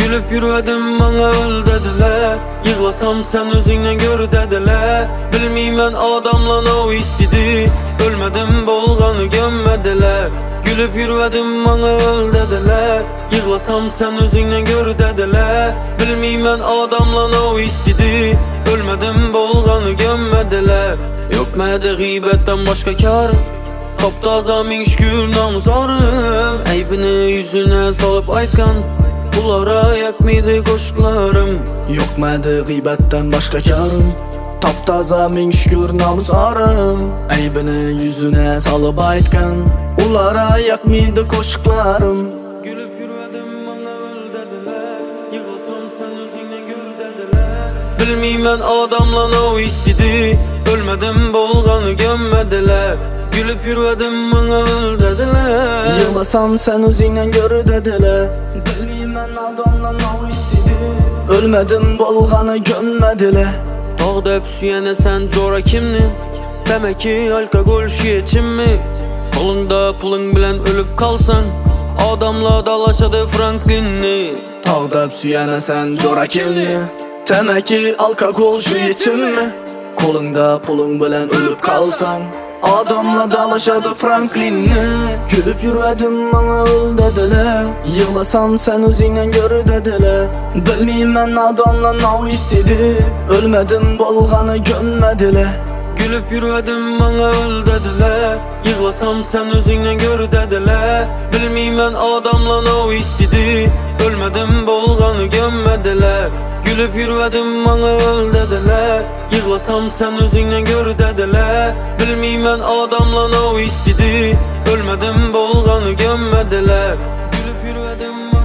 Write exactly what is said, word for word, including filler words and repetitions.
Gülüp yürüdüm bana öl dediler. Yığlasam sen özünden gör dediler. Bilmeymen adamla o istedi. Ölmedim bolganı gömmediler. Gülüp yürüdüm bana öl dediler. Yığlasam sen özünden gör dediler. Bilmeymen adamla o istedi. Ölmedim bolganı gömmediler. Yok mede gıybetten başka karım. Taptaza min şükür namusarım. Eybini yüzüne salıp aytkan bulara yakmaydı koşuklarım. Yok mede gıybetten başka karım. Taptaza min şükür namusarım. Eybini yüzüne salıp aytkan ulara yakmaydı koşuklarım. Gülüp yürüdüm bana öl dediler. Yığlasam sen özünden gör dediler. Bilmeymen adamla o istedi. Ölmedim bolganı gömmediler. Gülüp yürüdüm bana öl dediler. Yığlasam sen özünden gör dediler. Bilmeymen adamla o istedi. Ölmedim bolganı gömmediler. Dağda hep süyene sen cora kimnin? Demek ki alkol şiyeçin mi? Kolunda pulun bilen ölüp kalsan adamla dalaşadı Franklin'i. Tağda hep süyene sen cora kimni? Demek ki alkol şu yetim mi? Kolunda pulun bilen ölüp kalsan adamla dalaşadı Franklin'i. Gülüp yürüdüm bana öl dediler. Yığlasam sen özünden gör dediler. Bilmeymen adamla o istedi. Ölmedim bolganı gömmediler. Gülüp yürüdüm bana öl dediler. Yığlasam sen özünden gör dediler. Bilmeymen adamla o istedi. Ölmedim bolganı gömmediler. Gülüp yürüdüm bana öl dediler. Yığlasam sen özünden gör dediler. Bilmeymen adamla o istedi. Ölmedim bolganı gömmediler. Gülüp yürüdüm